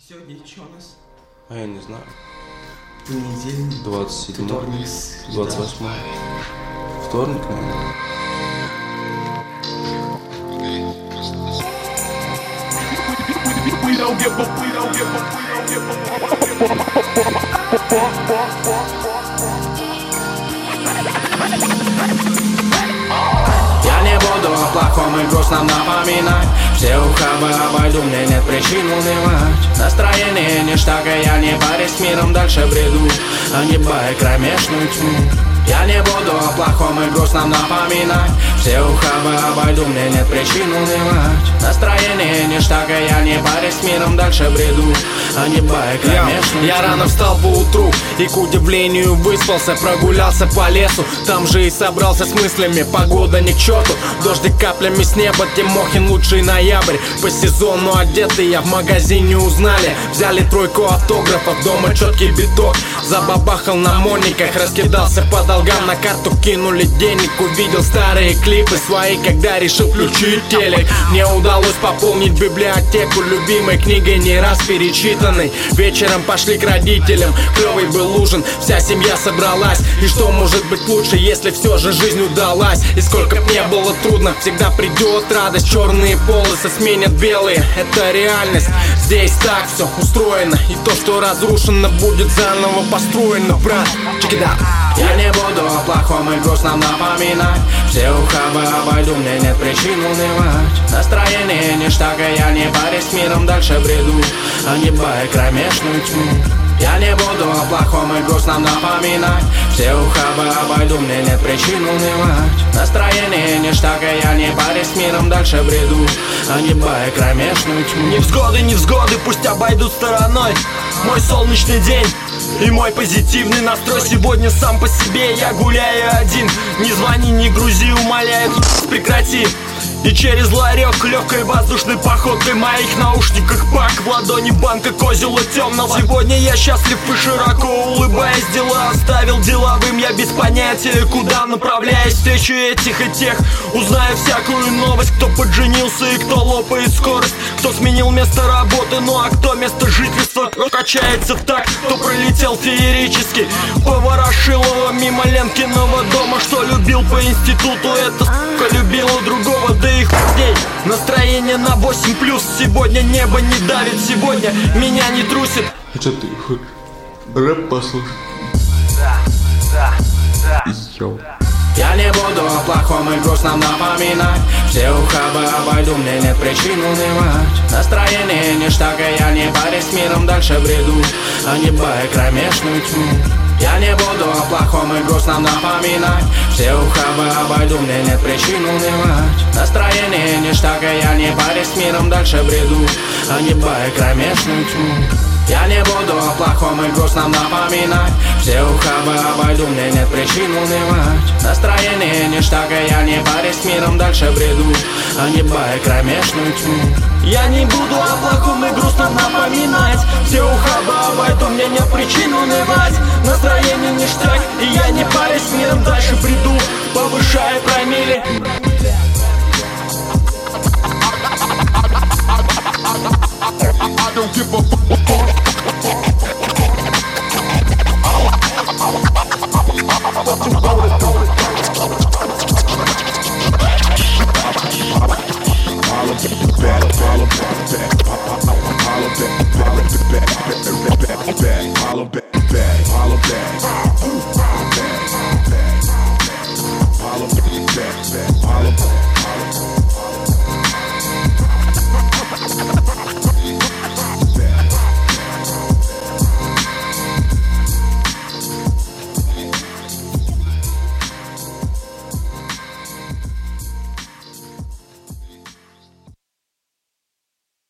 Сегодня что у нас? А я не знаю. Понедельник. 27. Вторник. 28. Вторник, наверное. Я не буду о плохом и грустном напоминать. Все ухабы обойду, мне нет причин унывать. Настроение ништяк, и я не парюсь с миром, дальше бреду, огибая кромешную тьму. Я не буду о плохом и грустном напоминать. Все ухабы обойду, мне нет причин унывать. Настроение ништяк, и я не парюсь с миром, дальше бреду, огибая кромешную тьму. Я рано встал по утру и, к удивлению, выспался. Прогулялся по лесу, там же и собрался с мыслями. Погода ни к черту, дождик каплями с неба. Тимохин лучший ноябрь, по сезону одетый. Я в магазине узнали, взяли тройку автографов. Дома четкий биток, забабахал на мониках. Раскидался по долгам, на карту кинули денег. Увидел старые клипы свои, когда решил включить телек. Мне удалось пополнить библиотеку любимой книгой, не раз перечитанной. Вечером пошли к родителям, клевый был ужин, вся семья собралась. И что может быть лучше, если все же жизнь удалась? И сколько б не было трудно, всегда придет радость. Черные полосы сменят белые, это реальность. Здесь так все устроено, и то, что разрушено, будет заново построено, брат. Check it out. Я не буду о плохом и грустном напоминать. Все ухабы обойду, мне нет причин унывать. Настроение ништяк, и я не парюсь с миром, дальше бреду, огибая кромешную тьму. Я не буду о плохом и грустном напоминать. Все ухабы обойду, мне нет причин унывать. Настроение ништяк, и я не парюсь с миром, дальше бреду, огибая кромешную тьму. Невзгоды пусть обойдут стороной мой солнечный день и мой позитивный настрой. Сегодня сам по себе я гуляю один. Не звони, не грузи, умоляю, прекрати. И через ларек легкой воздушной походкой, в моих наушниках пак, в ладони банка козела темного. Сегодня я счастлив и широко улыбаясь, дела оставил деловым. Я без понятия, куда направляюсь, встречу этих и тех, узнаю всякую новость. Кто подженился и кто лопает скорость, кто сменил место работы, ну а кто место жительства. Кто качается в такт, кто пролетел феерически по Ворошилова мимо Ленкиного дома. Что любил по институту, это сука любила другого, да и хуй. Настроение на 8+, сегодня небо не давит, сегодня меня не трусит. А что ты хочешь? Рэп послушай? Йоу. Я не буду о плохом и грустном напоминать. Все ухабы обойду, мне нет причин унывать. Настроение ништяк, и я не парюсь с миром, дальше бреду, огибая кромешную тьму. Я не буду о плохом и грустном напоминать. Все ухабы обойду, мне нет причин унывать. Настроение ништяк, и я не парюсь с миром, дальше бреду, огибая кромешную тьму. Я не буду о плохом и грустном напоминать. Все ухабы обойду, мне нет причин унывать. Настроение ништяк, и я не парюсь с миром, дальше бреду, огибая кромешную тьму. Я не буду о плохом и грустном напоминать. Все ухабы обойду, мне нет причин унывать. Настроение ништяк, и я не парюсь с миром, дальше бреду, повышая промилле. I don't give a fuck.